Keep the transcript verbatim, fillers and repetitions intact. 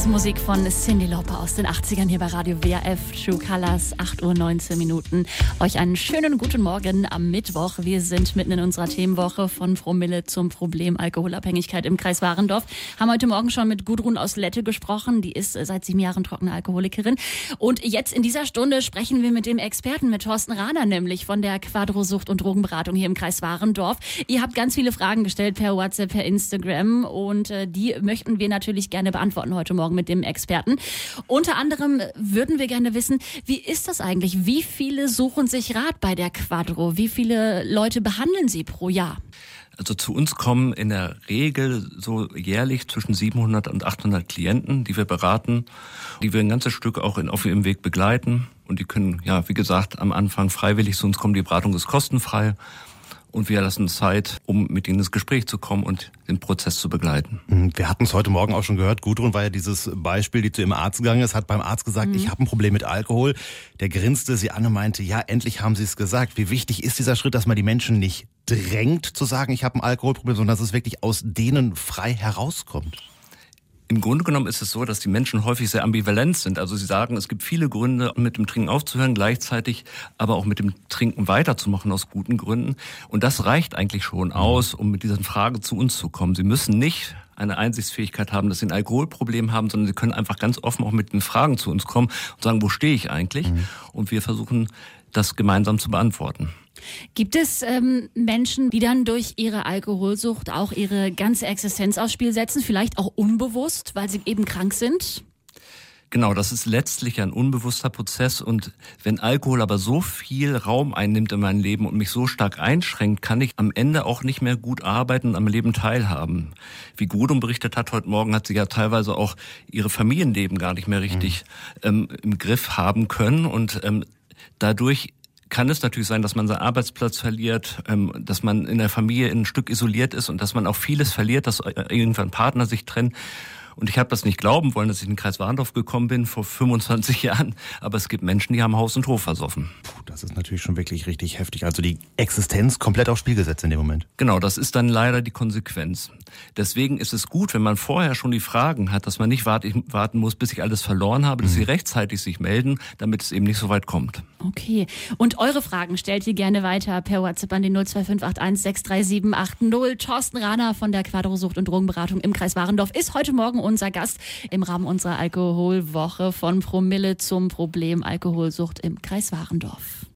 ist Musik von Cyndi Lauper aus den achtzigern hier bei Radio W R F, True Colors, acht Uhr neunzehn Minuten. Euch einen schönen guten Morgen am Mittwoch. Wir sind mitten in unserer Themenwoche von Promille zum Problem Alkoholabhängigkeit im Kreis Warendorf. Haben heute Morgen schon mit Gudrun aus Lette gesprochen. Die ist seit sieben Jahren trockene Alkoholikerin. Und jetzt in dieser Stunde sprechen wir mit dem Experten, mit Thorsten Rahner, nämlich von der Quadro Sucht- und Drogenberatung hier im Kreis Warendorf. Ihr habt ganz viele Fragen gestellt per WhatsApp, per Instagram und äh, die möchten wir natürlich gerne beantworten heute Morgen mit dem Experten. Unter anderem würden wir gerne wissen, wie ist das eigentlich? Wie viele suchen sich Rat bei der Quadro? Wie viele Leute behandeln Sie pro Jahr? Also zu uns kommen in der Regel so jährlich zwischen siebenhundert und achthundert Klienten, die wir beraten, die wir ein ganzes Stück auch in, auf ihrem Weg begleiten. Und die können, ja, wie gesagt, am Anfang freiwillig zu uns kommen. Die Beratung ist kostenfrei. Und wir lassen Zeit, um mit ihnen ins Gespräch zu kommen und den Prozess zu begleiten. Wir hatten es heute Morgen auch schon gehört. Gudrun war ja dieses Beispiel, die zu ihrem Arzt gegangen ist, hat beim Arzt gesagt, mhm. ich habe ein Problem mit Alkohol. Der grinste sie an und meinte, ja, endlich haben Sie es gesagt. Wie wichtig ist dieser Schritt, dass man die Menschen nicht drängt zu sagen, ich habe ein Alkoholproblem, sondern dass es wirklich aus denen frei herauskommt? Im Grunde genommen ist es so, dass die Menschen häufig sehr ambivalent sind. Also sie sagen, es gibt viele Gründe, mit dem Trinken aufzuhören, gleichzeitig aber auch mit dem Trinken weiterzumachen aus guten Gründen. Und das reicht eigentlich schon aus, um mit diesen Fragen zu uns zu kommen. Sie müssen nicht eine Einsichtsfähigkeit haben, dass sie ein Alkoholproblem haben, sondern sie können einfach ganz offen auch mit den Fragen zu uns kommen und sagen, wo stehe ich eigentlich? Mhm. Und wir versuchen, das gemeinsam zu beantworten. Gibt es ähm, Menschen, die dann durch ihre Alkoholsucht auch ihre ganze Existenz aufs Spiel setzen, vielleicht auch unbewusst, weil sie eben krank sind? Genau, das ist letztlich ein unbewusster Prozess und wenn Alkohol aber so viel Raum einnimmt in meinem Leben und mich so stark einschränkt, kann ich am Ende auch nicht mehr gut arbeiten und am Leben teilhaben. Wie Gudrun berichtet hat heute Morgen, hat sie ja teilweise auch ihre Familienleben gar nicht mehr richtig mhm. ähm, im Griff haben können und ähm, dadurch kann es natürlich sein, dass man seinen Arbeitsplatz verliert, dass man in der Familie ein Stück isoliert ist und dass man auch vieles verliert, dass irgendwann Partner sich trennen. Und ich habe das nicht glauben wollen, dass ich in den Kreis Warendorf gekommen bin vor fünfundzwanzig Jahren. Aber es gibt Menschen, die haben Haus und Hof versoffen. Puh, das ist natürlich schon wirklich richtig heftig. Also die Existenz komplett aufs Spiel gesetzt in dem Moment. Genau, das ist dann leider die Konsequenz. Deswegen ist es gut, wenn man vorher schon die Fragen hat, dass man nicht warten muss, bis ich alles verloren habe, dass mhm. sie rechtzeitig sich melden, damit es eben nicht so weit kommt. Okay. Und eure Fragen stellt ihr gerne weiter per WhatsApp an den null zwei fünf acht eins sechs drei sieben acht null. Thorsten Rahner von der Quadro Sucht- und Drogenberatung im Kreis Warendorf ist heute Morgen unser Gast im Rahmen unserer Alkoholwoche von Promille zum Problem Alkoholsucht im Kreis Warendorf.